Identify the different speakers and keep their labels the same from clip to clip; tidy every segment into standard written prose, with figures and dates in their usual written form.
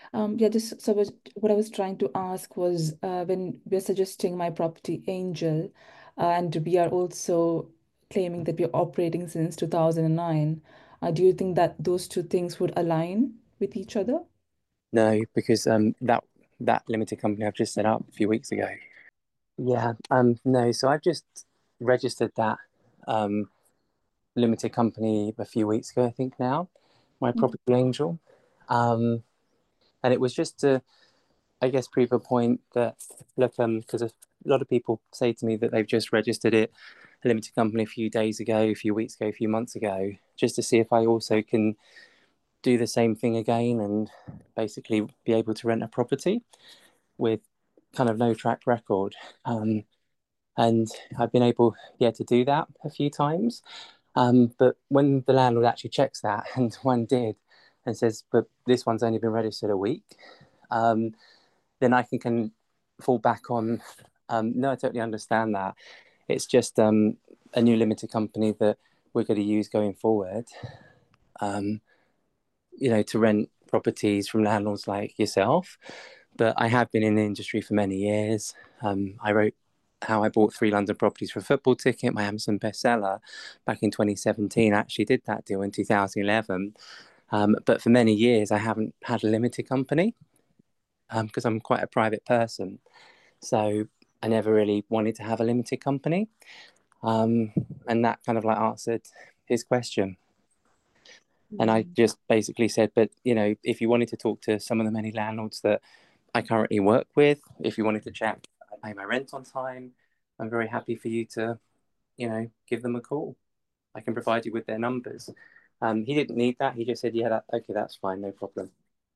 Speaker 1: Yeah, just so what I was trying to ask was when we're suggesting My Property Angel, and we are also claiming that we're operating since 2009, do you think that those two things would align with each other?
Speaker 2: No, because that limited company I've just set up a few weeks ago. Yeah, no, so I've just registered that um limited company a few weeks ago, I think now, My
Speaker 1: Mm.
Speaker 2: Property Angel. And it was just to, I guess, prove a point that look, because a lot of people say to me that they've just registered it, a limited company, a few days ago, a few weeks ago, a few months ago, just to see if I also can do the same thing again and basically be able to rent a property with kind of no track record. And I've been able, yeah, to do that a few times. But when the landlord actually checks that, and one did, and says, but this one's only been registered a week, um, then I can fall back on, no, I totally understand that. It's just a new limited company that we're going to use going forward, um, to rent properties from landlords like yourself. But I have been in the industry for many years. I wrote How I Bought Three London Properties for a Football Ticket, my Amazon bestseller, back in 2017. I actually did that deal in 2011. But for many years, I haven't had a limited company because I'm quite a private person. So I never really wanted to have a limited company. Um, and that kind of like answered his question. And I
Speaker 1: Mm.
Speaker 2: just basically said, but if you wanted to talk to some of the many landlords that I currently work with, if you wanted to check I pay my rent on time, I'm very happy for you to, give them a call. I can provide you with their numbers. He didn't need that. He just said, yeah, okay, that's fine, no problem.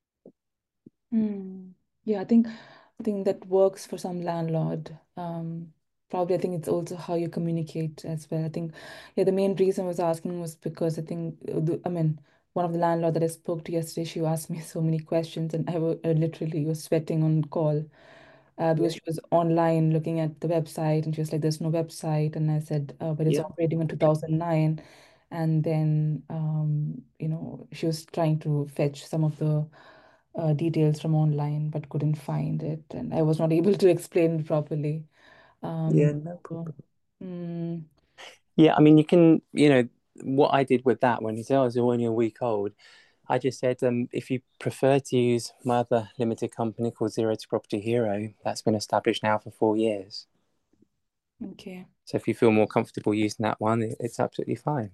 Speaker 1: Hmm. Yeah, I think that works for some landlord. Probably I think it's also how you communicate as well. I think yeah, the main reason I was asking was because I think I mean one of the landlord that I spoke to yesterday, she asked me so many questions and I literally was sweating on call because
Speaker 2: Yeah,
Speaker 1: she was online looking at the website and she was like, "There's no website," and I said, "But it's
Speaker 2: yeah,
Speaker 1: operating on 2009." And then she was trying to fetch some of the details from online but couldn't find it and I was not able to explain it properly.
Speaker 2: yeah,
Speaker 1: Um,
Speaker 2: no
Speaker 1: so,
Speaker 2: problem.
Speaker 1: mm,
Speaker 2: Yeah, I mean, you can, what I did with that when he said, oh, it's only a week old, I just said, if you prefer to use my other limited company called Zero to Property Hero, that's been established now for 4 years.
Speaker 1: okay.
Speaker 2: So if you feel more comfortable using that one, it's absolutely fine.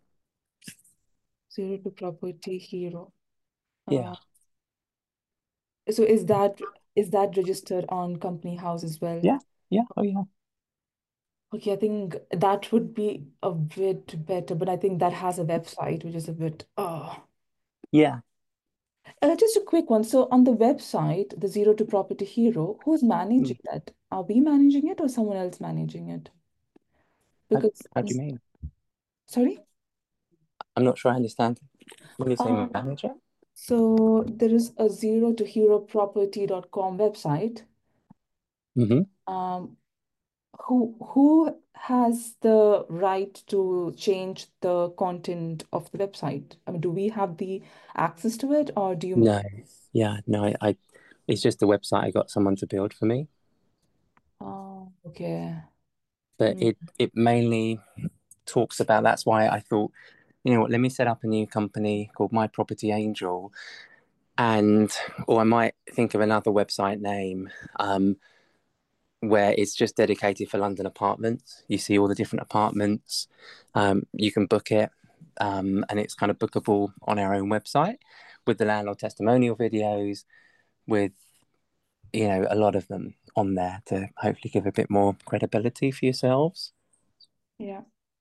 Speaker 1: Zero to Property Hero.
Speaker 2: Yeah.
Speaker 1: So is that registered on company house as well?
Speaker 2: Yeah. Yeah. Oh, yeah.
Speaker 1: Okay, I think that would be a bit better, but I think that has a website, which is a bit, oh.
Speaker 2: Yeah.
Speaker 1: Just a quick one. So on the website, the Zero to Property Hero, who's
Speaker 2: Mm.
Speaker 1: managing that? Are we managing it or someone else managing it?
Speaker 2: How,
Speaker 1: Because,
Speaker 2: how do you mean?
Speaker 1: sorry?
Speaker 2: I'm not sure I understand. When you say
Speaker 1: Um,
Speaker 2: manager?
Speaker 1: so there is a zero to hero property.com website.
Speaker 2: Mm-hmm.
Speaker 1: Um, who has the right to change the content of the website? I mean, do we have the access to it, or do you?
Speaker 2: No. Yeah. No, it's just a website I got someone to build for me.
Speaker 1: Oh, okay.
Speaker 2: But
Speaker 1: Mm.
Speaker 2: it mainly talks about, that's why I thought, you know what, let me set up a new company called My Property Angel, and or I might think of another website name, where it's just dedicated for London apartments. You see all the different apartments, you can book it, and it's kind of bookable on our own website with the landlord testimonial videos, with a lot of them on there to hopefully give a bit more credibility for yourselves.
Speaker 1: Yeah.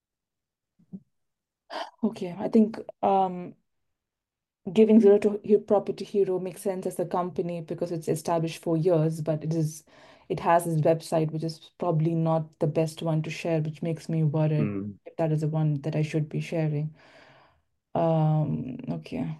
Speaker 1: Okay. I think giving Zero to Property Hero makes sense as a company because it's established for years, but it has this website which is probably not the best one to share, which makes me worried
Speaker 2: Mm.
Speaker 1: if that is the one that I should be sharing. Okay.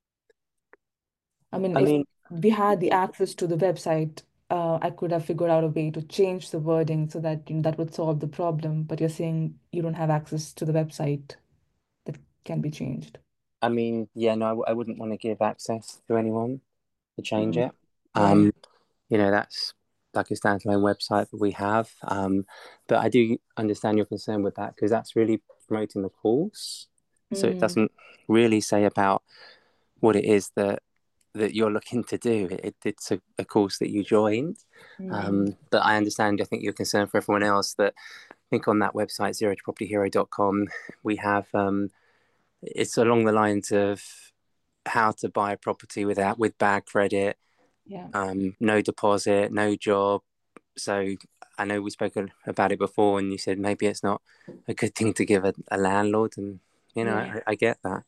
Speaker 1: I mean,
Speaker 2: I
Speaker 1: if
Speaker 2: mean,
Speaker 1: we had the access to the website, I could have figured out a way to change the wording so that that would solve the problem. But you're saying you don't have access to the website that can be changed.
Speaker 2: yeah, no, I wouldn't want to give access to anyone. to change
Speaker 1: Mm.
Speaker 2: it.
Speaker 1: Right.
Speaker 2: That's like a standalone website that we have. But I do understand your concern with that because that's really promoting the course. So it
Speaker 1: Mm.
Speaker 2: doesn't really say about what it is that you're looking to do. It's a course that you joined.
Speaker 1: Mm.
Speaker 2: But I understand, I think you're concerned for everyone else that I think on that website, zerotopropertyhero.com, we have, it's along the lines of how to buy a property with bad credit,
Speaker 1: Yeah.
Speaker 2: no deposit, no job. So I know we spoke about it before, and you said maybe it's not a good thing to give a landlord, and
Speaker 1: Yeah.
Speaker 2: I get that.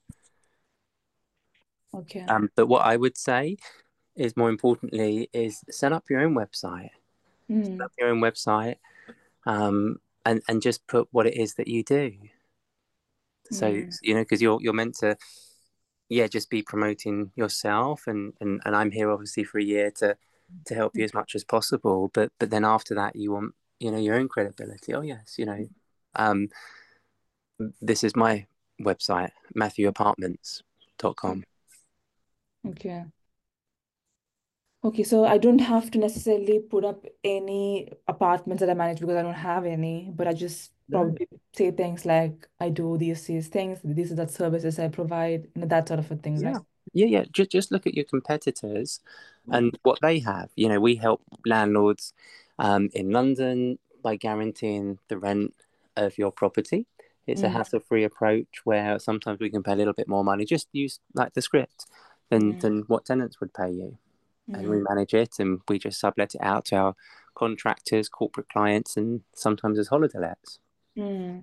Speaker 1: Okay.
Speaker 2: But what I would say is more importantly is set up your own website. Set
Speaker 1: Mm.
Speaker 2: up your own website, and just put what it is that you do. So
Speaker 1: Mm.
Speaker 2: because you're meant to, yeah, just be promoting yourself, and I'm here obviously for a year to help you as much as possible. But then after that, you want your own credibility. Oh yes, um, this is my website, matthewapartments.com.
Speaker 1: Okay. Okay, so I don't have to necessarily put up any apartments that I manage because I don't have any, but I just
Speaker 2: No.
Speaker 1: probably say things like I do these things, these are the services I provide, that sort of a thing,
Speaker 2: Yeah,
Speaker 1: right?
Speaker 2: yeah. Just look at your competitors and what they have. We help landlords in London by guaranteeing the rent of your property. It's a
Speaker 1: Mm.
Speaker 2: hassle-free approach where sometimes we can pay a little bit more money. Just use like the script than
Speaker 1: Mm.
Speaker 2: than what tenants would pay you, and we
Speaker 1: Mm.
Speaker 2: manage it and we just sublet it out to our contractors, corporate clients, and sometimes as holiday lets.
Speaker 1: Mm.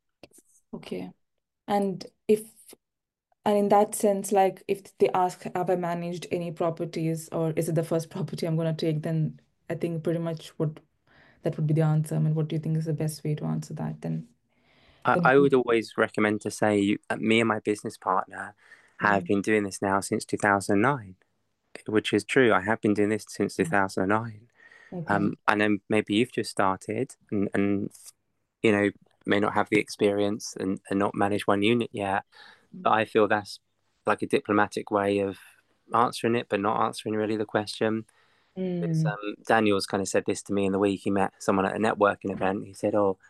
Speaker 1: Okay. And if and in that sense, like if they ask, have I managed any properties or is it the first property I'm gonna take, then I think pretty much what that would be the answer. I mean, what do you think is the best way to answer that? Then
Speaker 2: I would always recommend to say me and my business partner have
Speaker 1: Mm.
Speaker 2: been doing this now since 2009, which is true. I have been doing this since 2009.
Speaker 1: Okay.
Speaker 2: I know maybe you've just started and you know, may not have the experience and not manage one unit yet, but I feel that's like a diplomatic way of answering it, but not answering really the question. It's,
Speaker 1: Mm.
Speaker 2: Daniel's kind of said this to me in the week. He met someone at a networking event. He said, "Oh,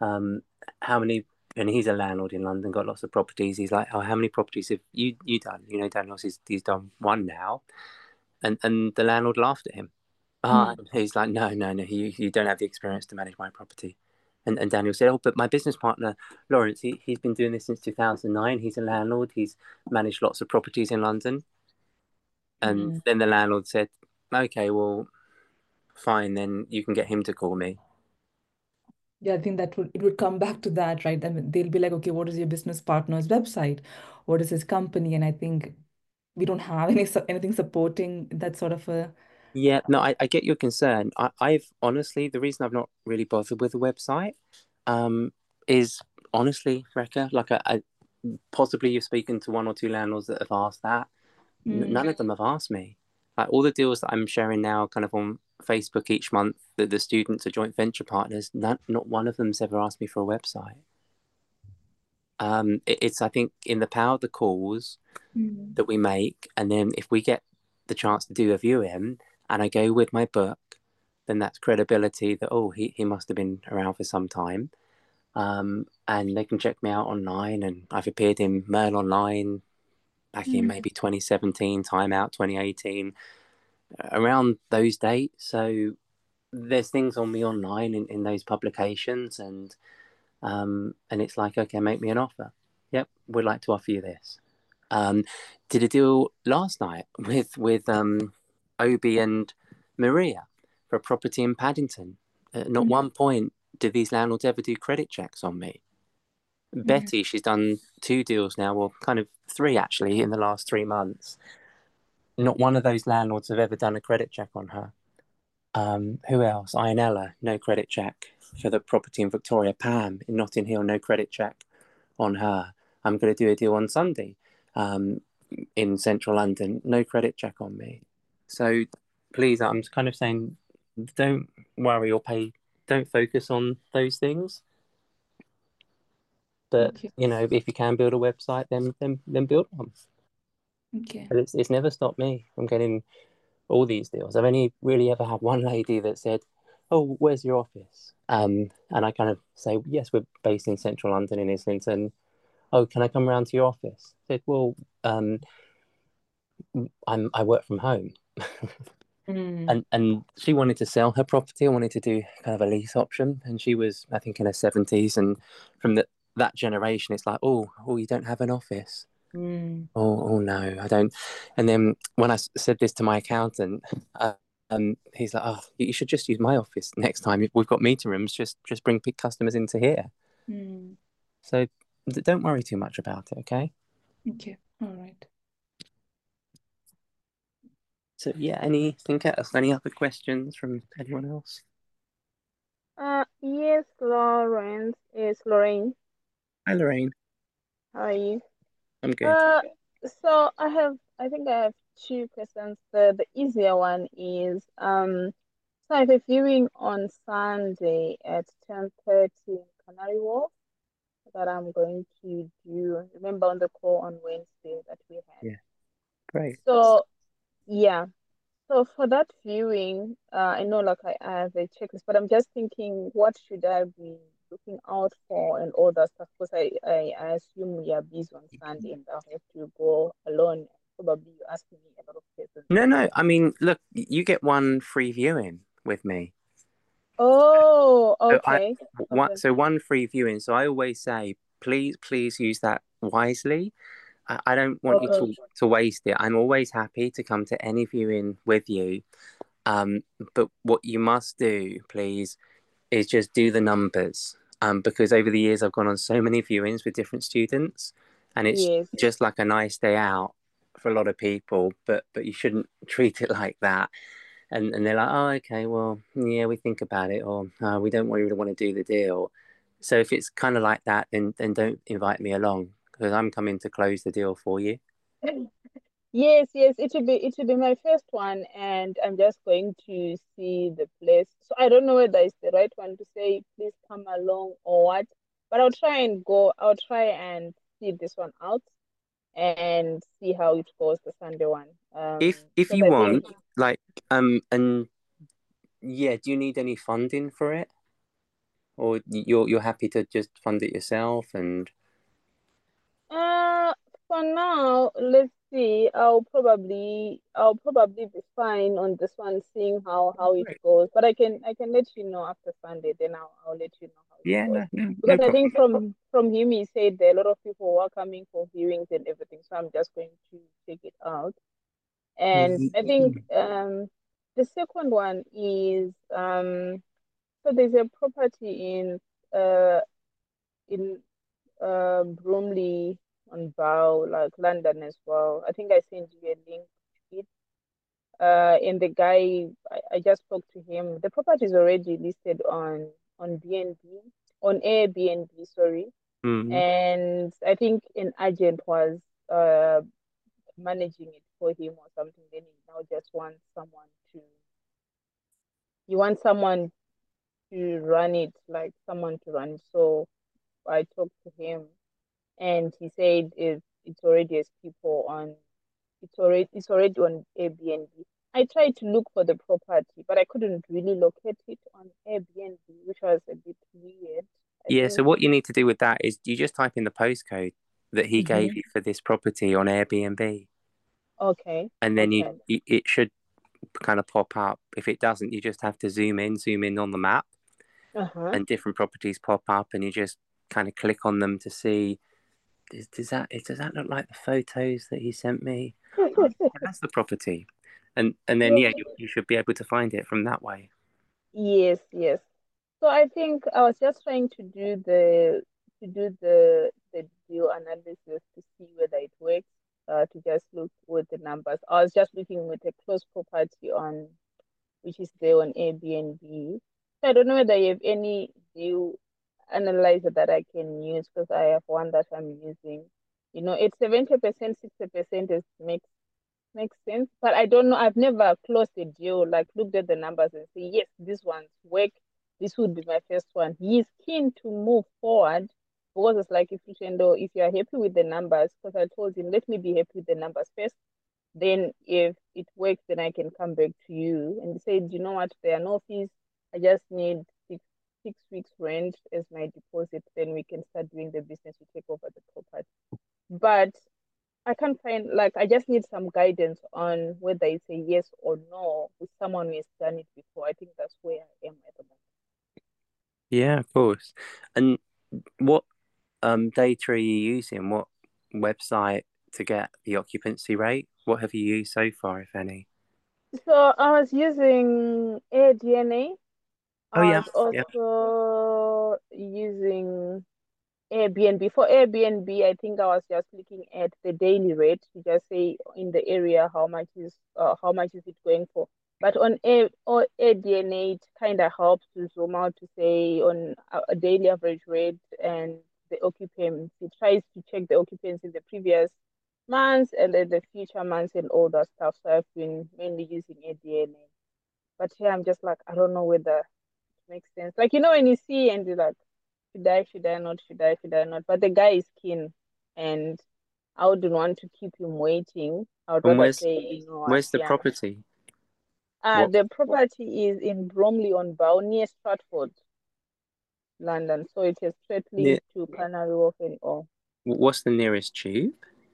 Speaker 2: how many?" And he's a landlord in London, got lots of properties. He's like, "Oh, how many properties have you done?" Daniel's he's done one now, and the landlord laughed at him.
Speaker 1: Mm.
Speaker 2: He's like, "No, no, no, you don't have the experience to manage my property." And Daniel said, "Oh, but my business partner Lawrence, he's been doing this since 2009. He's a landlord. He's managed lots of properties in London." And
Speaker 1: Mm.
Speaker 2: then the landlord said, "Okay, well, fine, then you can get him to call me."
Speaker 1: Yeah, I think that would come back to that, right? I mean, they'll be like, okay, what is your business partner's website? What is his company? And I think we don't have anything supporting that sort of a.
Speaker 2: Yeah, no, I get your concern. I've honestly, the reason I've not really bothered with the website, um, is honestly, Rekha, like I possibly you've spoken to one or two landlords that have asked that.
Speaker 1: Mm.
Speaker 2: None of them have asked me. Like all the deals that I'm sharing now, kind of on Facebook each month, that the students are joint venture partners. Not one of them's ever asked me for a website. It's I think in the power of the calls
Speaker 1: Mm.
Speaker 2: that we make, and then if we get the chance to do a viewing, and I go with my book, then that's credibility that he must have been around for some time. And they can check me out online, and I've appeared in Merle Online back in
Speaker 1: Mm.
Speaker 2: maybe 2017, Time Out 2018, around those dates. So there's things on me online in those publications, and it's like, okay, make me an offer. Yep, we'd like to offer you this. Um, did a deal last night with Obi and Maria for a property in Paddington. At not
Speaker 1: Mm.
Speaker 2: one point did these landlords ever do credit checks on me.
Speaker 1: Mm.
Speaker 2: Betty, she's done two deals now, well, kind of three actually in the last 3 months. Not one of those landlords have ever done a credit check on her. Who else? Ionella, no credit check for the property in Victoria. Pam in Notting Hill, no credit check on her. I'm going to do a deal on Sunday um, in central London, no credit check on me. So please, I'm kind of saying, don't worry or pay, don't focus on those things. But
Speaker 1: Okay.
Speaker 2: if you can build a website, then build one.
Speaker 1: Okay.
Speaker 2: But it's never stopped me from getting all these deals. I've only really ever had one lady that said, "Oh, where's your office?" And I kind of say, "Yes, we're based in central London in Islington." "Oh, can I come round to your office?" I said, "Well, I work from home."
Speaker 1: Mm,
Speaker 2: And she wanted to sell her property. I wanted to do kind of a lease option, and she was, I think, in her 70s. And from that generation, it's like, oh, you don't have an office.
Speaker 1: mm,
Speaker 2: Oh, no, I don't. And then when I said this to my accountant, he's like, "Oh, you should just use my office next time. We've got meeting rooms. Just bring big customers into here."
Speaker 1: mm.
Speaker 2: So don't worry too much about it, okay?
Speaker 1: Okay, all right.
Speaker 2: So yeah, anything else? Any other questions from anyone else?
Speaker 3: Yes, Lawrence. Yes, Lorraine.
Speaker 2: Hi, Lorraine.
Speaker 3: How are you?
Speaker 2: I'm good.
Speaker 3: Uh, so I think I have two questions. The easier one is, so I have a viewing on Sunday at 10:30 in Canary Wharf that I'm going to do. Remember on the call on Wednesday that we had.
Speaker 2: Yeah, great.
Speaker 3: So yeah. So for that viewing, I know like I have a checklist, but I'm just thinking, what should I be looking out for and all that stuff? Because I assume you are busy on Sunday and I'll have to go alone. Probably you ask me a lot of questions
Speaker 2: No,
Speaker 3: that
Speaker 2: no.
Speaker 3: day.
Speaker 2: I mean, look, you get one free viewing with me.
Speaker 3: Oh,
Speaker 2: So I
Speaker 3: okay.
Speaker 2: what?
Speaker 3: Okay.
Speaker 2: So one free viewing. So I always say, please use that wisely. I don't want you
Speaker 3: Okay.
Speaker 2: to waste it. I'm always happy to come to any viewing with you. Um, but what you must do, please, is just do the numbers. Because over the years I've gone on so many viewings with different students, and it's
Speaker 3: Yes.
Speaker 2: just like a nice day out for a lot of people. But you shouldn't treat it like that. And they're like, "Oh, okay, well, yeah, we think about it, or we don't really want to do the deal." So if it's kind of like that, then don't invite me along because I'm coming to close the deal for you.
Speaker 3: Yes, yes, it will be my first one, and I'm just going to see the place. So I don't know whether it's the right one to say please come along or what, but I'll try and go. I'll try and see this one out and see how it goes, the Sunday one.
Speaker 2: If
Speaker 3: Because
Speaker 2: you
Speaker 3: I think
Speaker 2: want, like, and yeah, do you need any funding for it, or you're happy to just fund it yourself? And
Speaker 3: Uh, for now, let's see. I'll probably be fine on this one, seeing how it
Speaker 2: great.
Speaker 3: goes. But I can let you know after Sunday. Then I'll let you know how it
Speaker 2: Yeah,
Speaker 3: goes.
Speaker 2: no
Speaker 3: Because I think
Speaker 2: problem.
Speaker 3: from him he said there are a lot of people who are coming for viewings and everything. So I'm just going to check it out. And I think the second one is so there's a property uh in Bromley on Bow, like London as well. I think I sent you a link to it. And the guy, I just spoke to him. The property is already listed on BNB, on Airbnb, sorry.
Speaker 2: Mm.
Speaker 3: And I think an agent was uh managing it for him or something. Then he now just wants someone to, he wants someone to run it, like someone to run it. So I talked to him and he said it's already as people on it's already on Airbnb. I tried to look for the property, but I couldn't really locate it on Airbnb, which was a bit weird. I
Speaker 2: Yeah. So
Speaker 3: think.
Speaker 2: what you need to do with that is you just type in the postcode that he gave
Speaker 3: Hmm.
Speaker 2: you for this property on Airbnb,
Speaker 3: Okay.
Speaker 2: and then
Speaker 3: Okay.
Speaker 2: it should kind of pop up. If it doesn't, you just have to zoom in on the map,
Speaker 3: Uh-huh.
Speaker 2: and different properties pop up, and you just kind of click on them to see. Does that look like the photos that he sent me? Oh, yeah, that's the property, and then yeah, you should be able to find it from that way.
Speaker 3: Yes, yes. So I think I was just trying to do the deal analysis to see whether it works. To just look with the numbers. I was just looking with a close property on which is there on Airbnb. So I don't know whether you have any view analyzer that I can use because I have one that I'm using. It's 70%, 60% is makes sense. But I don't know. I've never closed a deal, like looked at the numbers and say, yes, this one's work. This would be my first one. He's keen to move forward because it's like if you are happy with the numbers, because I told him, let me be happy with the numbers first. Then if it works, then I can come back to you and say, do you know what? There are no fees. I just need six weeks rent as my deposit. Then we can start doing the business to take over the property. But I can't find, like, I just need some guidance on whether it's a yes or no with someone who has done it before. I think that's where I am at the moment.
Speaker 2: Yeah, of course. And what data are you using? What website to get the occupancy rate? What have you used so far, if any?
Speaker 3: So I was using AirDNA.
Speaker 2: Oh
Speaker 3: I
Speaker 2: yeah,
Speaker 3: was
Speaker 2: yeah.
Speaker 3: also using Airbnb. For Airbnb, I think I was just looking at the daily rate to just say in the area how much is it going for. But on AirDNA, it kind of helps to zoom out to say on a daily average rate and the occupancy. It tries to check the occupancy in the previous months and then the future months and all that stuff. So I've been mainly using AirDNA. But here I'm just like, I don't know whether it makes sense. Like, when you see and you're like, should I not, should I not? But the guy is keen and I wouldn't want to keep him waiting. I would
Speaker 2: And
Speaker 3: rather say, you know what,
Speaker 2: where's the
Speaker 3: yeah.
Speaker 2: property? What
Speaker 3: The property is in Bromley on Bow near Stratford, London. So it is straight
Speaker 2: near?
Speaker 3: link to Canary Wharf and all.
Speaker 2: What's the nearest tube?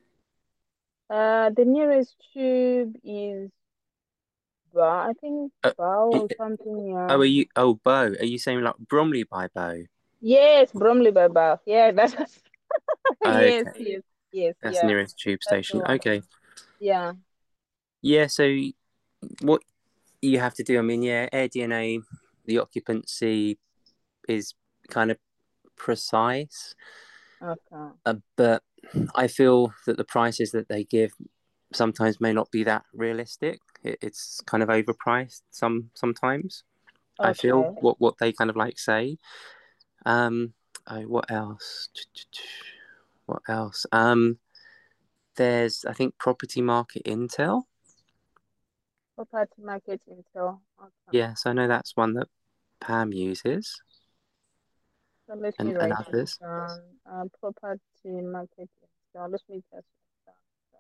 Speaker 3: The nearest tube is Bow, I think
Speaker 2: Uh,
Speaker 3: Bow
Speaker 2: i-
Speaker 3: or something,
Speaker 2: oh,
Speaker 3: yeah.
Speaker 2: are you? Oh, Bow. Are you saying like Bromley by Bow?
Speaker 3: Yes, Bromley by Bow. Yeah, that's yes,
Speaker 2: Okay,
Speaker 3: yes, yes,
Speaker 2: that's the
Speaker 3: yeah.
Speaker 2: nearest tube
Speaker 3: That's the
Speaker 2: station.
Speaker 3: one.
Speaker 2: Okay,
Speaker 3: Yeah.
Speaker 2: yeah. So what you have to do? I mean, yeah, AirDNA, the occupancy is kind of precise,
Speaker 3: Okay.
Speaker 2: but I feel that the prices that they give sometimes may not be that realistic. It's kind of overpriced sometimes. I feel
Speaker 3: Okay.
Speaker 2: what they kind of like say. Um, what else? What else? There's I think Property Market Intel.
Speaker 3: Property market intel. Okay.
Speaker 2: Yes, I know that's one that Pam uses
Speaker 3: So let me
Speaker 2: and
Speaker 3: write it
Speaker 2: others.
Speaker 3: down. Property market intel. Let me just write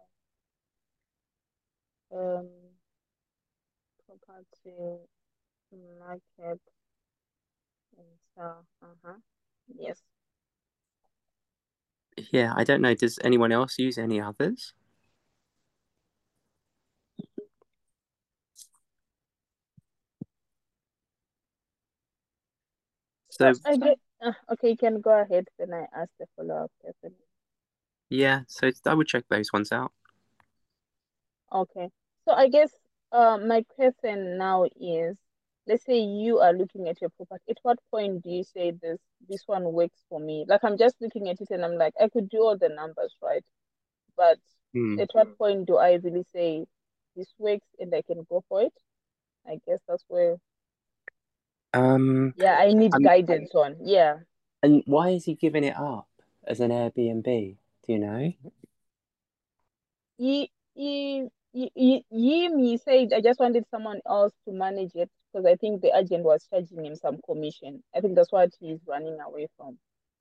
Speaker 3: down. Property market intel. Uh-huh. Yes.
Speaker 2: Yeah, I don't know. Does anyone else use any others?
Speaker 3: So
Speaker 2: So
Speaker 3: I get. Okay, you can go ahead. Then I ask the follow-up question.
Speaker 2: yeah, so I would check those ones out.
Speaker 3: Okay. So I guess my question now is, let's say you are looking at your property. At what point do you say this one works for me? Like I'm just looking at it and I'm like, I could do all the numbers, right? But
Speaker 2: Hmm.
Speaker 3: at what point do I really say this works and I can go for it? I guess that's where,
Speaker 2: Um,
Speaker 3: yeah, I need
Speaker 2: um,
Speaker 3: guidance on. Yeah.
Speaker 2: and why is he giving it up as an Airbnb? Do you know?
Speaker 3: He said I just wanted someone else to manage it because I think the agent was charging him some commission. I think that's what he's running away from.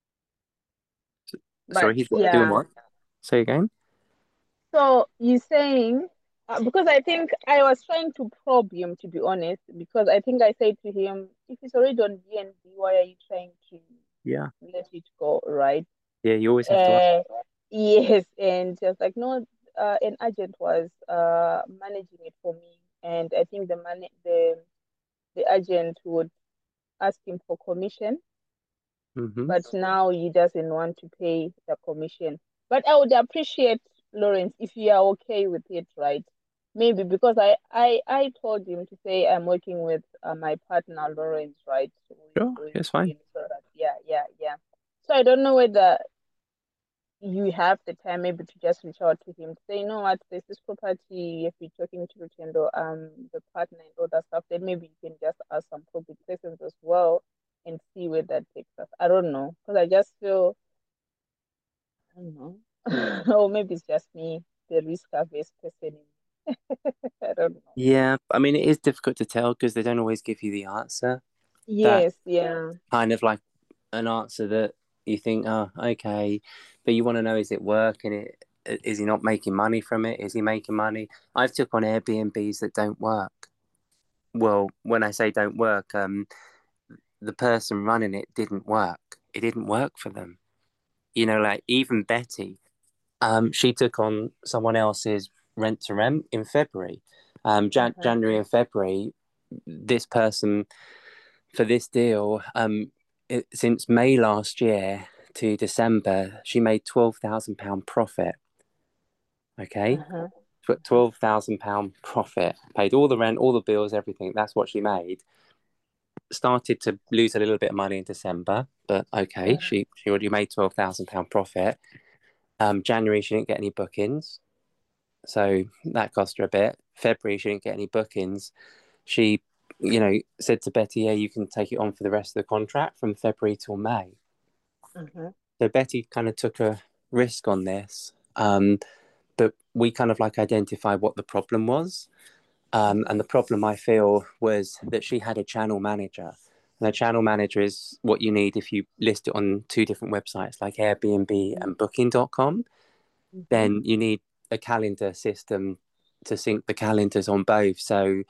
Speaker 3: But
Speaker 2: Sorry, he's doing
Speaker 3: yeah,
Speaker 2: what? Say again?
Speaker 3: so you're saying because I think I was trying to probe him to be honest, because I think I said to him, if it's already on BNB, why are you trying to
Speaker 2: Yeah.
Speaker 3: let it go, right?
Speaker 2: Yeah, you always have to ask.
Speaker 3: Uh, yes, and just like no, an agent was managing it for me, and I think the agent would ask him for commission,
Speaker 2: Mm-hmm.
Speaker 3: but now he doesn't want to pay the commission. But I would appreciate, Lawrence, if you are okay with it, right? Maybe because I told him to say I'm working with my partner Lawrence, right? So he's
Speaker 2: Sure,
Speaker 3: going
Speaker 2: it's
Speaker 3: to
Speaker 2: fine.
Speaker 3: be so that yeah. So I don't know whether you have the time maybe to just reach out to him to say, you know what, there's this property, if you're talking to Rutendo, the partner and all that stuff, then maybe you can just ask some public questions as well and see where that takes us. I don't know. Because I just feel, I don't know. Or maybe it's just me, the risk averse person. I don't know.
Speaker 2: Yeah, I mean, it is difficult to tell because they don't always give you the answer. That
Speaker 3: Yes, yeah.
Speaker 2: kind of like an answer that you think, oh, okay, but you want to know, is it working? It Is he not making money from it? Is he making money? I've took on Airbnbs that don't work. Well, when I say don't work, the person running it didn't work. It didn't work for them. Like even Betty, she took on someone else's rent to rent in February. January and February, this person for this deal, since May last year to December, she made £12,000 profit. Okay, £12,000 profit, paid all the rent, all the bills, everything. That's what she made. Started to lose a little bit of money in December, but okay, she already made £12,000 profit. January, she didn't get any bookings, so that cost her a bit. February, she didn't get any bookings. She, said to Betty, yeah, you can take it on for the rest of the contract from February till May. So Betty kind of took a risk on this, but we kind of like identified what the problem was. And the problem, I feel, was that she had a channel manager. And a channel manager is what you need if you list it on two different websites like Airbnb and Booking.com. Then you need a calendar system to sync the calendars on both. So,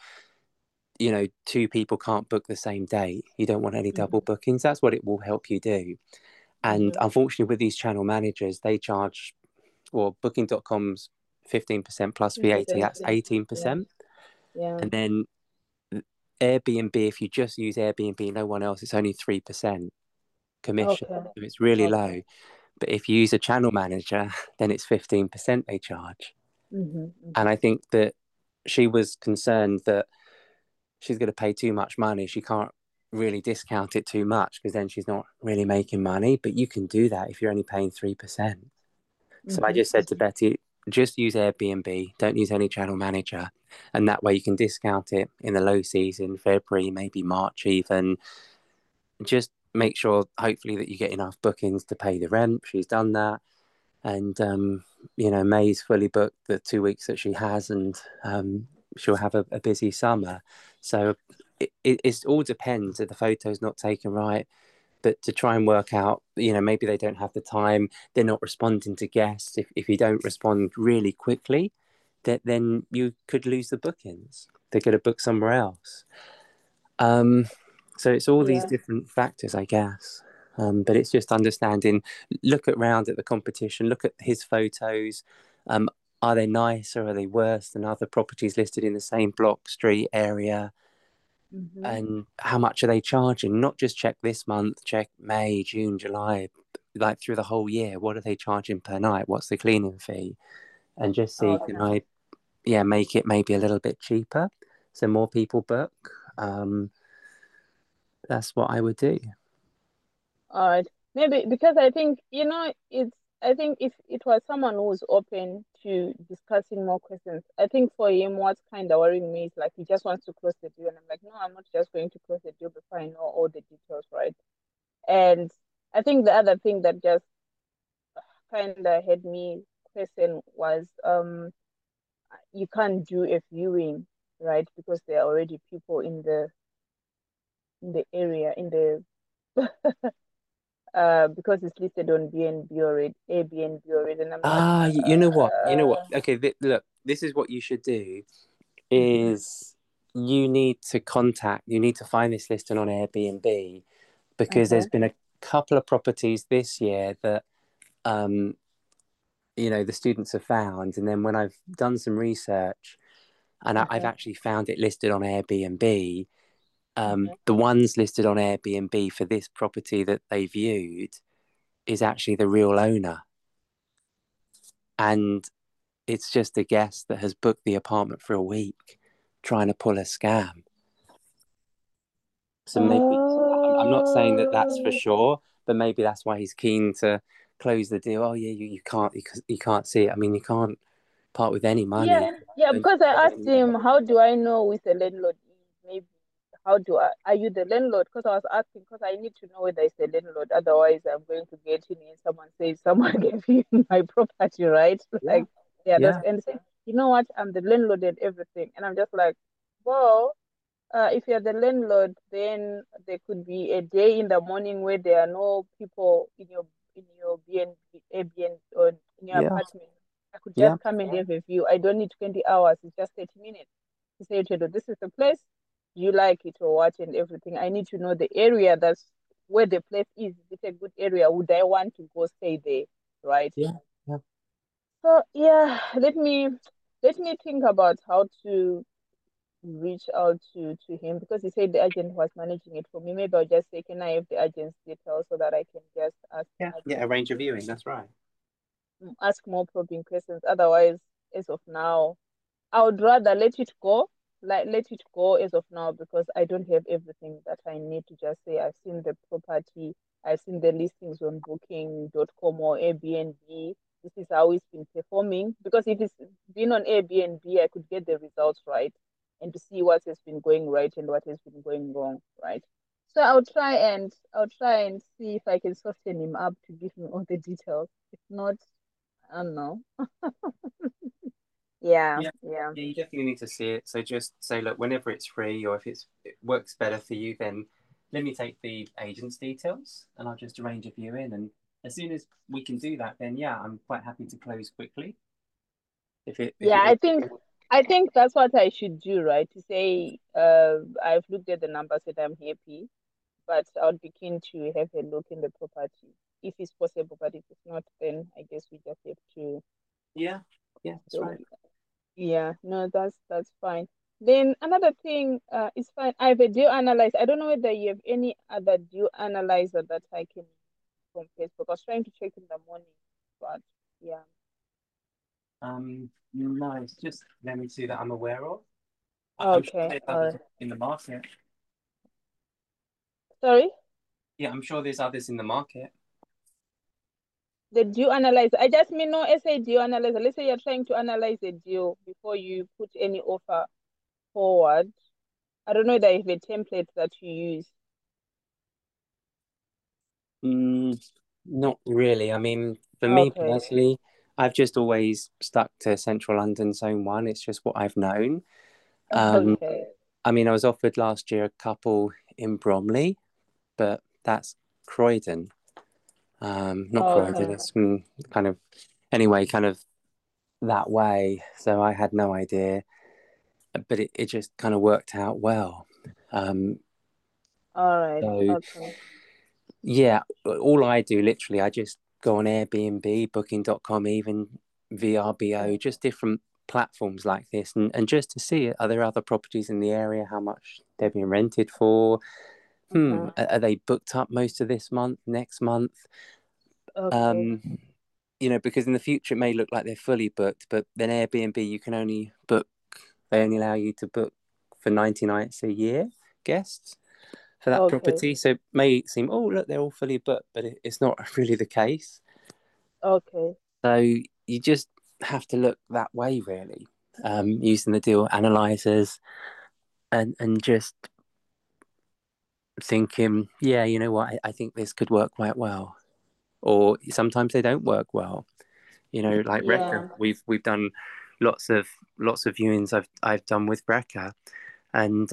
Speaker 2: two people can't book the same day. You don't want any double bookings. That's what it will help you do. And unfortunately, with these channel managers, they charge, well, Booking.com's 15% plus VAT, that's 18%.
Speaker 3: Yeah.
Speaker 2: And then Airbnb, if you just use Airbnb, no one else, it's only 3% commission. So it's really low. But if you use a channel manager, then it's 15% they charge. And I think that she was concerned that she's going to pay too much money. She can't really discount it too much because then she's not really making money. But you can do that if you're only paying 3%. So I just said to Betty, just use Airbnb, don't use any channel manager. And that way you can discount it in the low season, February, maybe March even. Just make sure, hopefully, that you get enough bookings to pay the rent. She's done that. And, May's fully booked the 2 weeks that she has, and she'll have a busy summer. So it all depends if the photo's not taken right. But to try and work out, maybe they don't have the time, they're not responding to guests. If you don't respond really quickly, then you could lose the bookings. They're going to book somewhere else. So it's all these different factors, I guess. But it's just understanding, look around at the competition, look at his photos. Are they nice or are they worse than other properties listed in the same block, street, area? And how much are they charging? Not just check this month, check May, June, July, like through the whole year. What are they charging per night? What's the cleaning fee? And just see, can I, make it maybe a little bit cheaper so more people book? That's what I would do.
Speaker 3: All right. Maybe because I think, I think if it was someone who was open to discussing more questions, I think for him, what's kind of worrying me is like he just wants to close the deal. And I'm like, no, I'm not just going to close the deal before I know all the details, right? And I think the other thing that just kind of had me question was you can't do a viewing, right? Because there are already people in the area, in the because it's listed on BNB already, Airbnb already, and I'm like,
Speaker 2: You know what? Okay, look, this is what you should do. Is you need to find this listing on Airbnb, because there's been a couple of properties this year that the students have found, and then when I've done some research and I've actually found it listed on Airbnb, the ones listed on Airbnb for this property that they viewed is actually the real owner, and it's just a guest that has booked the apartment for a week trying to pull a scam. So maybe I'm not saying that that's for sure, but maybe that's why he's keen to close the deal. Oh yeah, you can't see it. I mean, you can't part with any money.
Speaker 3: Yeah, because I asked him, how do I know with the landlord? Maybe are you the landlord? Because I was asking, because I need to know whether it's the landlord. Otherwise, I'm going to get in and someone says someone gave you my property, right? Like, that's, and say, you know what? I'm the landlord and everything. And I'm just like, well, if you're the landlord, then there could be a day in the morning where there are no people in your BNB, Airbnb, or in your apartment. I could
Speaker 2: Yeah.
Speaker 3: just come and have a view. I don't need 20 hours. It's just 30 minutes to say to you, this is the place. Do you like it or what and everything? I need to know the area that's where the place is. Is it a good area? Would I want to go stay there? Right.
Speaker 2: Yeah. Yeah.
Speaker 3: So yeah, let me think about how to reach out to him because he said the agent was managing it for me. Maybe I'll just say, can I have the agent's details so that I can just ask
Speaker 2: Yeah. Yeah. Arrange a viewing. That's right.
Speaker 3: ask more probing questions. Otherwise, as of now, I would rather let it go, like let it go as of now because I don't have everything that I need to just say I've seen the property, I've seen the listings on booking.com or Airbnb. This is how it's been performing. Because if it's been on Airbnb, I could get the results right and to see what has been going right and what has been going wrong, right? So I'll try and see if I can soften him up to give me all the details. If not, I don't know. Yeah,
Speaker 2: Yeah.
Speaker 3: yeah.
Speaker 2: Yeah, you definitely need to see it. So just say, look, whenever it's free or if it works better for you, then let me take the agent's details and I'll just arrange a viewing. And as soon as we can do that, then yeah, I'm quite happy to close quickly. If
Speaker 3: Yeah,
Speaker 2: it
Speaker 3: I think that's what I should do, right? To say, I've looked at the numbers and I'm happy, but I'll be keen to have a look in the property if it's possible. But if it's not, then I guess we just have to.
Speaker 2: yeah, yeah, that's
Speaker 3: So,
Speaker 2: right.
Speaker 3: yeah, no, that's fine. Then another thing, is fine. I have a deal analyzer. I don't know whether you have any other deal analyzer that I can from Facebook. I was trying to check in the morning, but yeah.
Speaker 2: No, it's just let me see that I'm aware of. I'm sure
Speaker 3: Okay.
Speaker 2: there's others in the market.
Speaker 3: Sorry.
Speaker 2: Yeah, I'm sure there's others in the market.
Speaker 3: The deal analyzer. I just mean no essay deal analyzer. Let's say you're trying to analyze a deal before you put any offer forward. I don't know that if a template that you use.
Speaker 2: Not really. I mean, for me
Speaker 3: Okay.
Speaker 2: personally, I've just always stuck to Central London Zone 1. It's just what I've known. Um,
Speaker 3: Okay.
Speaker 2: I mean, I was offered last year a couple in Bromley, but that's Croydon. Not Croydon,
Speaker 3: Okay.
Speaker 2: it's kind of, anyway, kind of that way. So I had no idea, but it just kind of worked out well. Um,
Speaker 3: All right.
Speaker 2: so
Speaker 3: Okay.
Speaker 2: yeah, all I do literally, I just go on Airbnb, booking.com, even VRBO, just different platforms like this, and just to see are there other properties in the area, how much they're being rented for.
Speaker 3: Mm-hmm.
Speaker 2: Are they booked up most of this month, next month?
Speaker 3: Okay.
Speaker 2: Um, because in the future it may look like they're fully booked, but then Airbnb, you can only book, they only allow you to book for 90 nights a year, guests for that
Speaker 3: Okay.
Speaker 2: property. So it may seem, oh, look, they're all fully booked, but it's not really the case.
Speaker 3: Okay.
Speaker 2: So you just have to look that way, really, using the deal analyzers and just thinking, yeah, you know what, I think this could work quite well. Or sometimes they don't work well. Like
Speaker 3: Yeah.
Speaker 2: Reka, we've done lots of viewings I've done with Reka, and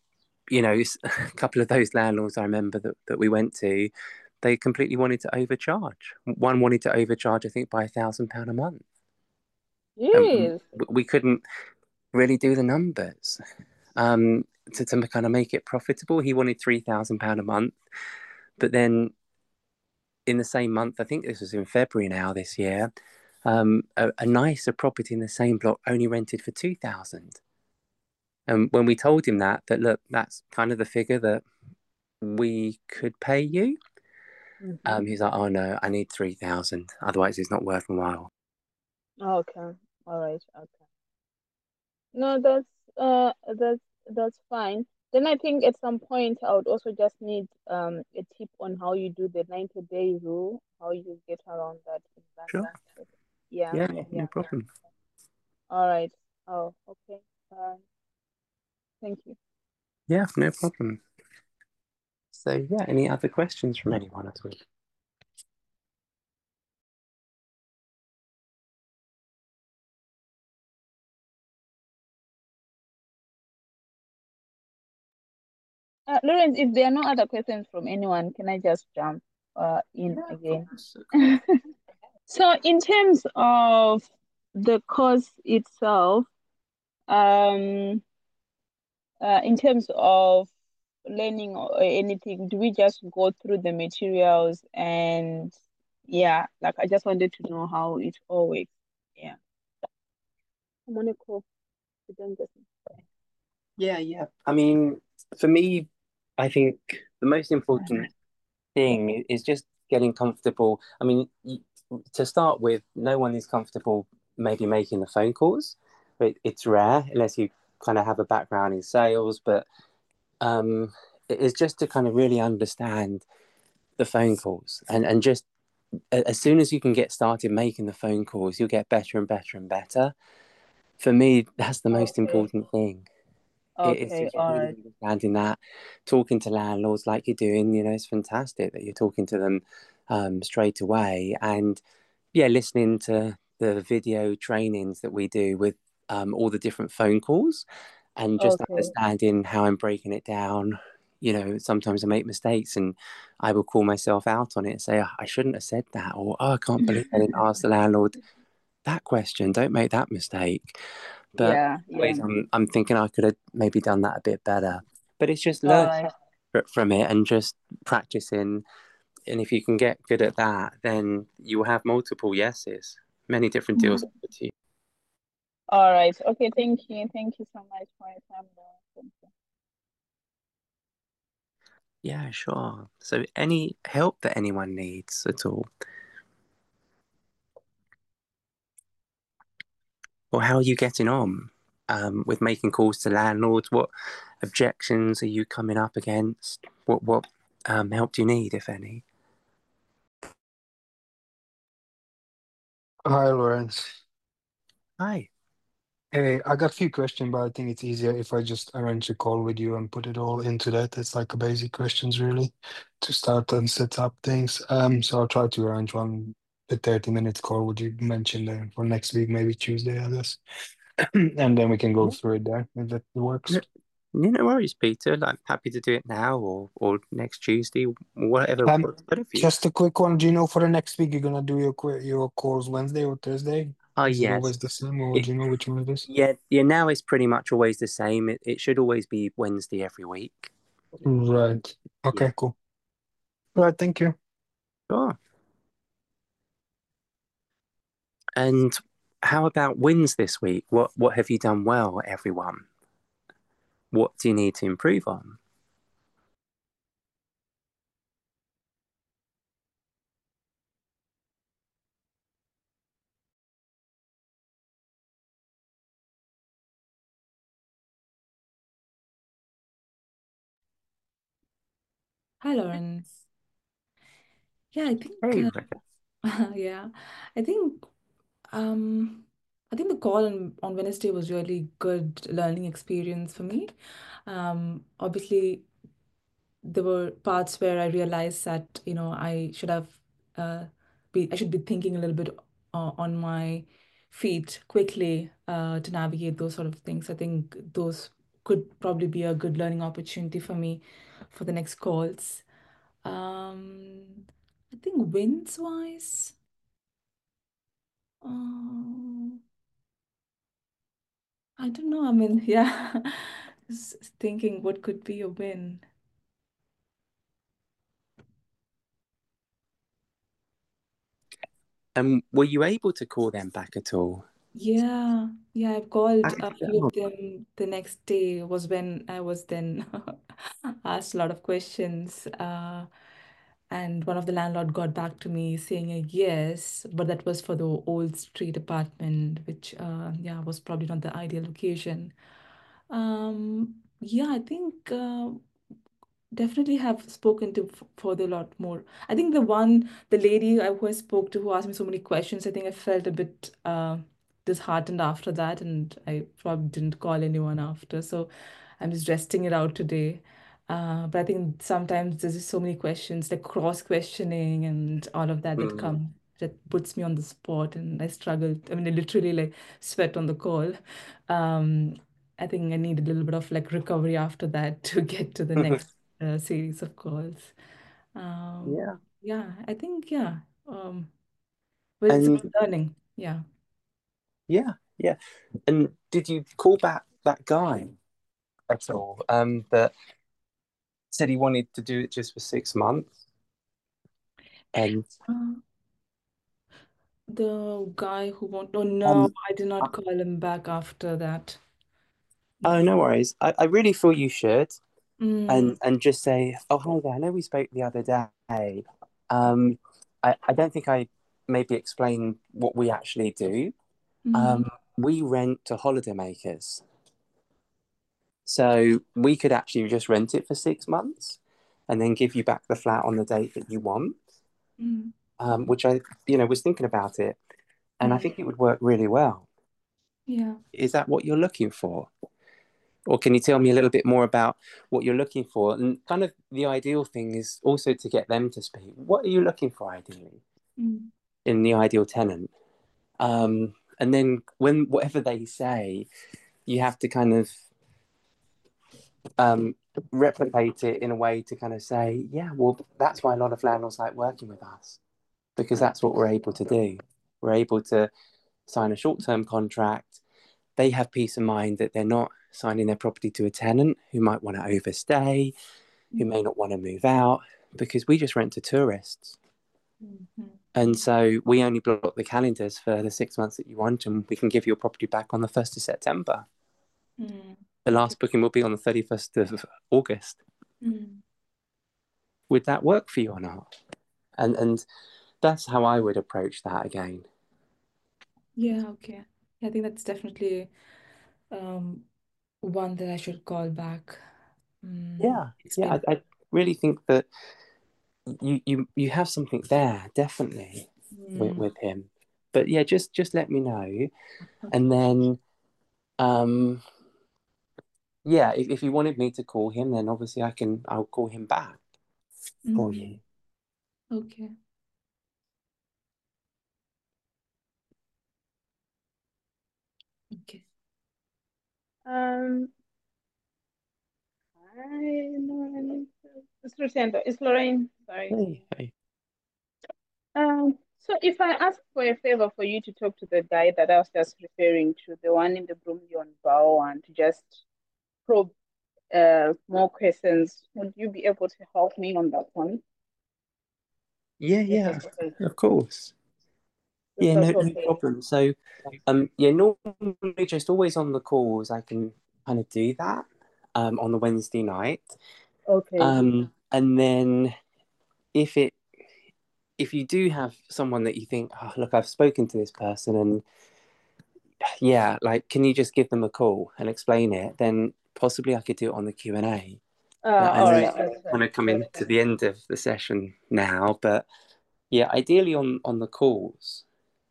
Speaker 2: a couple of those landlords I remember that we went to, they completely wanted to overcharge. One wanted to overcharge, I think, by £1,000 a month, and
Speaker 3: Yes.
Speaker 2: we couldn't really do the numbers to kind of make it profitable. He wanted £3,000 a month, but then in the same month, I think this was in February now this year, a nicer property in the same block only rented for 2,000. And when we told him that look, that's kind of the figure that we could pay you,
Speaker 3: Mm-hmm.
Speaker 2: he's like, oh no, I need 3,000. Otherwise, it's not worth a while.
Speaker 3: Okay. All right. Okay. No, that's fine. Then I think at some point I would also just need a tip on how you do the 90-day rule, how you get around that in
Speaker 2: Sure.
Speaker 3: London. Yeah,
Speaker 2: Yeah,
Speaker 3: yeah.
Speaker 2: no problem.
Speaker 3: All right. Oh, okay. Thank you.
Speaker 2: Yeah, no problem. So, yeah, any other questions from anyone at all?
Speaker 3: Lawrence, if there are no other questions from anyone, can I just jump in
Speaker 2: Yeah, of
Speaker 3: again?
Speaker 2: course, of course.
Speaker 3: So in terms of the course itself, um, in terms of learning or anything, do we just go through the materials and yeah, like I just wanted to know how it all works. Yeah. I'm on a call. You don't just-
Speaker 2: Yeah, yeah. I mean, for me, I think the most important thing is just getting comfortable. I mean, to start with, no one is comfortable maybe making the phone calls. It's rare unless you kind of have a background in sales, but um, it's just to kind of really understand the phone calls and just as soon as you can get started making the phone calls, you'll get better and better and better. For me, that's the most
Speaker 3: Okay.
Speaker 2: important thing. It's
Speaker 3: Okay.
Speaker 2: just
Speaker 3: All
Speaker 2: really
Speaker 3: right.
Speaker 2: understanding that, talking to landlords like you're doing, it's fantastic that you're talking to them straight away. And yeah, listening to the video trainings that we do with all the different phone calls and just
Speaker 3: Okay.
Speaker 2: understanding how I'm breaking it down. Sometimes I make mistakes and I will call myself out on it and say, "Oh, I shouldn't have said that," or, "Oh, I can't believe I didn't ask the landlord that question. Don't make that mistake." But
Speaker 3: Yeah. Yeah.
Speaker 2: always I'm thinking I could have maybe done that a bit better. But it's just
Speaker 3: All
Speaker 2: learning
Speaker 3: right.
Speaker 2: from it and just practicing. And if you can get good at that, then you will have multiple yeses, many different deals
Speaker 1: Mhm.
Speaker 2: offered to you.
Speaker 3: All right. Okay. Thank you. Thank you so much for your time, though. Thank you.
Speaker 2: Yeah, sure. So any help that anyone needs at all, or how are you getting on with making calls to landlords? What objections are you coming up against? What help do you need, if any?
Speaker 4: Hi, Lawrence.
Speaker 2: Hi.
Speaker 4: Hey, I got a few questions, but I think it's easier if I just arrange a call with you and put it all into that. It's like a basic questions really to start and set up things. So I'll try to arrange a 30 minutes call, would you mention there for next week, maybe Tuesday, I guess. And then we can go
Speaker 2: Yeah,
Speaker 4: through it there if that works.
Speaker 2: no, no worries, Peter. Like, happy to do it now or next Tuesday, whatever
Speaker 4: Um,
Speaker 2: works better for you.
Speaker 4: just a quick one. Do you know for the next week you're gonna do your calls Wednesday or Thursday?
Speaker 2: Oh,
Speaker 4: Is it
Speaker 2: yes.
Speaker 4: always the same, or
Speaker 2: It,
Speaker 4: do you know which one it is?
Speaker 2: yeah, yeah. Now it's pretty much always the same. It should always be Wednesday every week.
Speaker 4: Right.
Speaker 2: Yeah.
Speaker 4: Okay, cool. All right, thank you.
Speaker 2: Sure. And how about wins this week? What have you done well, everyone? What do you need to improve on?
Speaker 1: Hi, Lawrence. Yeah, I think
Speaker 2: Hey, Rebecca.
Speaker 1: yeah, I think um I think the call on Wednesday was really good learning experience for me. Obviously there were parts where I realized that, I should have I should be thinking a little bit on my feet quickly to navigate those sort of things. I think those could probably be a good learning opportunity for me for the next calls. I think wins wise, um, I don't know. I mean, yeah, just thinking what could be a win.
Speaker 2: And were you able to call them back at all?
Speaker 1: Yeah, I've
Speaker 2: How
Speaker 1: called
Speaker 2: did
Speaker 1: a
Speaker 2: you get
Speaker 1: few
Speaker 2: on?
Speaker 1: of them the next day was when I was then asked a lot of questions. And one of the landlord got back to me saying a yes, but that was for the old street apartment, which yeah, was probably not the ideal location. Yeah, I think definitely have spoken to further a lot more. I think the lady who I spoke to who asked me so many questions, I think I felt a bit disheartened after that, and I probably didn't call anyone after. So I'm just resting it out today. But I think sometimes there's just so many questions, like cross questioning and all of that that
Speaker 2: Mm.
Speaker 1: come that puts me on the spot, and I struggled. I mean, I literally like sweat on the call. Um, I think I need a little bit of like recovery after that to get to the next series of calls.
Speaker 2: Yeah.
Speaker 1: Yeah, I think yeah. But it's
Speaker 2: And
Speaker 1: about learning. Yeah.
Speaker 2: Yeah, yeah. And did you call back that guy at all? That said he wanted to do it just for 6 months. And
Speaker 1: Uh, the guy who won't. Oh no,
Speaker 2: um,
Speaker 1: I did not call him back after that.
Speaker 2: oh,
Speaker 1: Yeah.
Speaker 2: no worries. I really feel you should,
Speaker 1: Mm,
Speaker 2: and just say, oh, hi there. I know we spoke the other day. Um, I don't think I maybe explained what we actually do.
Speaker 1: mm,
Speaker 2: Um, we rent to holidaymakers. So we could actually just rent it for 6 months and then give you back the flat on the date that you want,
Speaker 1: mm,
Speaker 2: which I, was thinking about it. And I
Speaker 1: mm.
Speaker 2: think it would work really well.
Speaker 1: Yeah.
Speaker 2: Is that what you're looking for? Or can you tell me a little bit more about what you're looking for? And kind of the ideal thing is also to get them to speak. What are you looking for ideally
Speaker 1: Mm,
Speaker 2: in the ideal tenant? And then when whatever they say, you have to kind of um, replicate it in a way to kind of say, yeah, well, that's why a lot of landlords like working with us because that's what we're able to do. We're able to sign a short term contract. They have peace of mind that they're not signing their property to a tenant who might want to overstay, who
Speaker 1: mm,
Speaker 2: may not want to move out, because we just rent to tourists.
Speaker 1: mm,
Speaker 2: And so we only block the calendars for the 6 months that you want, and we can give your property back on the 1st of September.
Speaker 1: mm.
Speaker 2: The
Speaker 1: Okay.
Speaker 2: last booking will be on the 31st of August.
Speaker 1: Mm.
Speaker 2: Would that work for you or not? And that's how I would approach that again.
Speaker 1: Yeah, okay. I think that's definitely um one that I should call back.
Speaker 2: Yeah, yeah.
Speaker 1: Explain.
Speaker 2: I really think that you have something there, definitely,
Speaker 1: Mm.
Speaker 2: with him. But yeah, just let me know,
Speaker 1: Okay.
Speaker 2: and then um, yeah, if you wanted me to call him, then obviously I'll call him back for
Speaker 1: Mm.
Speaker 2: you.
Speaker 1: Okay. Okay.
Speaker 3: Um, I know. It's Lucinda. It's Lorraine. Sorry.
Speaker 2: Hey, hey.
Speaker 3: So if I ask for a favor for you to talk to the guy that I was just referring to, the one in the Bromley on Bow, and to just probe more questions, would you be able to help me on that one?
Speaker 2: Yeah,
Speaker 3: If
Speaker 2: yeah,
Speaker 3: that's okay.
Speaker 2: of course.
Speaker 3: If
Speaker 2: Yeah,
Speaker 3: that's
Speaker 2: no
Speaker 3: okay.
Speaker 2: problem. So, yeah, normally just always on the calls, I can kind of do that, on the Wednesday night.
Speaker 3: Okay.
Speaker 2: And then if it if you do have someone that you think, oh, look, I've spoken to this person, and yeah, like, can you just give them a call and explain it? Then possibly I could do it on the Q&A. I
Speaker 3: All
Speaker 2: know
Speaker 3: right.
Speaker 2: it's
Speaker 3: That's fine.
Speaker 2: kind of
Speaker 3: That's
Speaker 2: coming to
Speaker 3: fine.
Speaker 2: the end of the session now, but yeah, ideally on the calls.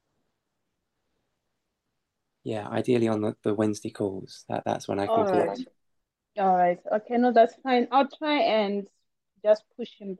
Speaker 2: Yeah, ideally on the Wednesday calls. That's when I can
Speaker 3: All
Speaker 2: call.
Speaker 3: right. All right. Okay. No, that's fine. I'll try and just push him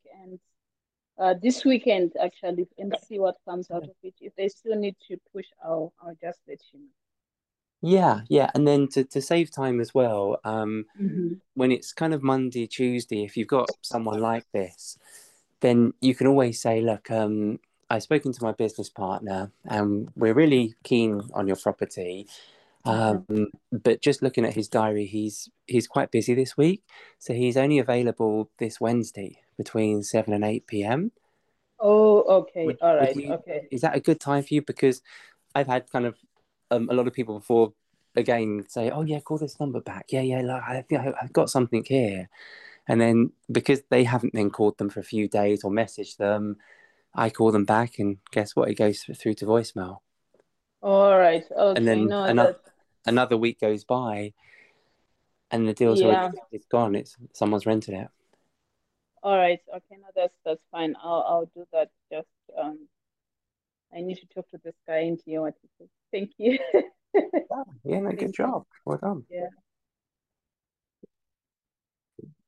Speaker 3: this weekend actually, and see what comes out of it. If they still need to push, I'll just let you know.
Speaker 2: Yeah, yeah, and then to save time as well,
Speaker 3: Mm-hmm.
Speaker 2: when it's kind of Monday, Tuesday, if you've got someone like this, then you can always say, look, I've spoken to my business partner and we're really keen on your property.
Speaker 3: Mm-hmm.
Speaker 2: But just looking at his diary, he's quite busy this week. So he's only available this Wednesday between 7 and 8 p.m.
Speaker 3: Oh, okay. All
Speaker 2: Would
Speaker 3: right.
Speaker 2: you,
Speaker 3: Okay.
Speaker 2: is that a good time for you? Because I've had kind of a lot of people before again say, oh yeah, call this number back. Yeah, yeah, look, I think I've got something here. And then because they haven't then called them for a few days or messaged them, I call them back, and guess what? It goes through to voicemail.
Speaker 3: All right.
Speaker 2: And
Speaker 3: Okay.
Speaker 2: then
Speaker 3: No, that.
Speaker 2: another week goes by, and the deal's already
Speaker 3: Yeah.
Speaker 2: it's gone. It's someone's rented it.
Speaker 3: All right. Okay. No, that's fine. I'll do that. Just I need to talk to this guy and hear what he says. Thank you.
Speaker 2: Yeah, no, good
Speaker 3: Thank you.
Speaker 2: job. Well done.
Speaker 3: Yeah.